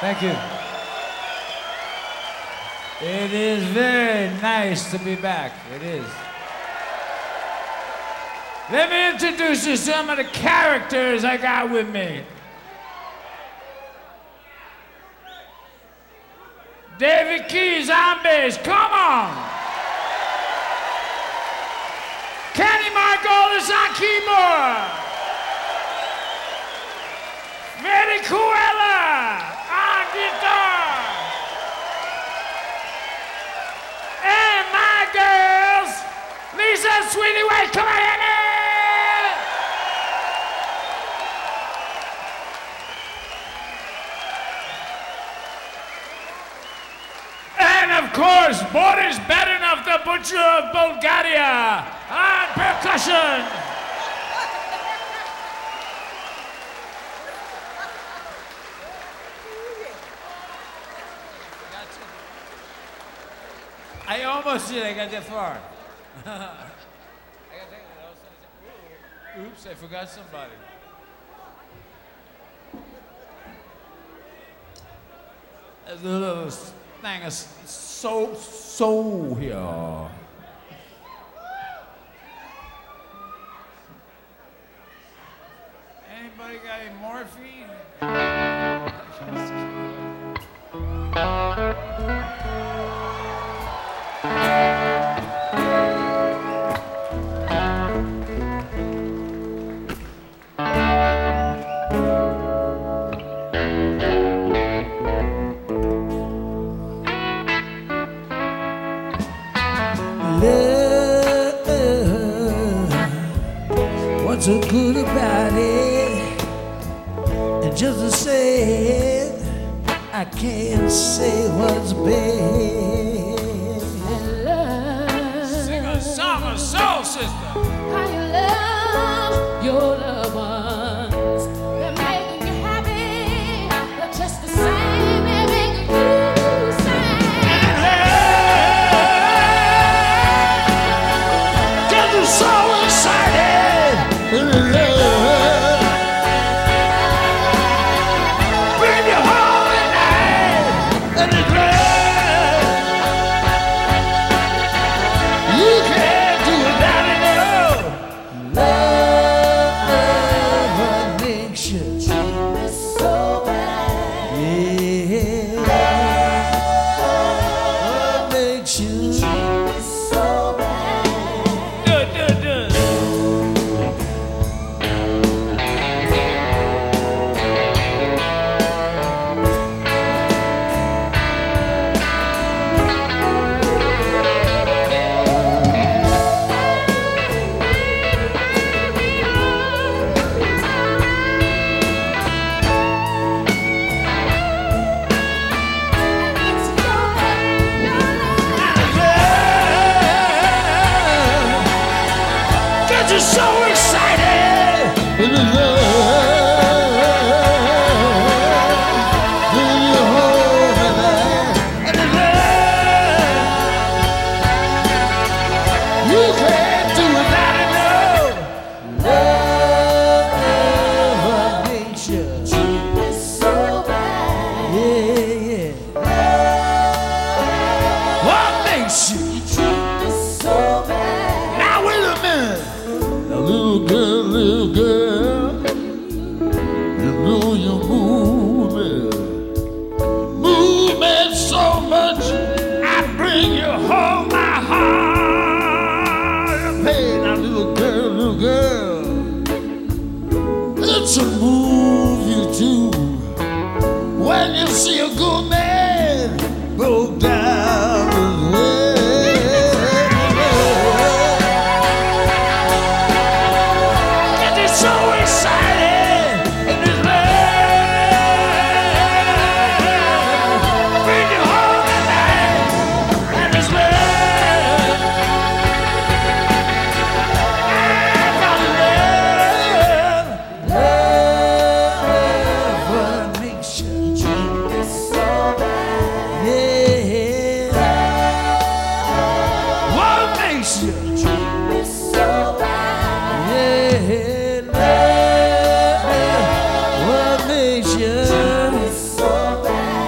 Thank you. It is very nice to be back. It is. Let me introduce you to some of the characters I got with me. David Keys on bass, come on. Kenny Margolis on keyboard. Freddie Cuella on guitar. And my girls, Lisa and Sweetie Wade, come on in. And of course, Boris Badenov, the Butcher of Bulgaria, on percussion. I almost did. I got that far. Oops, I forgot somebody. There's a little thing of soul here. Anybody got any morphine? What's so good about it? And just to say it, I can't say what's bad. Sing a song of soul, sister. How you love your loved ones. They're making you happy. They're just the same. They're making you sad. Just I'm so excited. Bring you home tonight, and it's love. You can't do without it, no. Love makes you treat me so bad. Yeah, love makes you treat me so bad. Do it. You're so excited. It is love. Bring you home tonight. And it's love. You can't do without it, no. Love makes you treat me so bad. Yeah. What makes you treat me so bad? Now wait a minute. Little girl, you know you're moving so much. I bring you home, my heart. Hey, now little girl, it's a move you do when you see a good man broke down his way. So excited in this love. Bring you home tonight and this love. I found love. Love makes you treat me so bad. Yeah. What makes you treat me so bad? Yeah. What makes you so bad?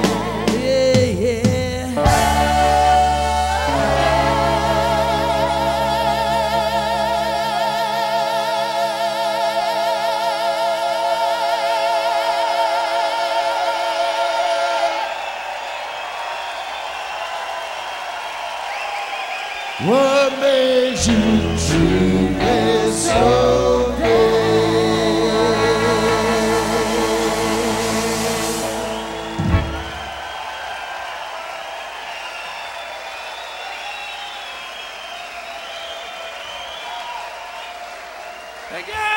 What makes you treat me so bad? Again.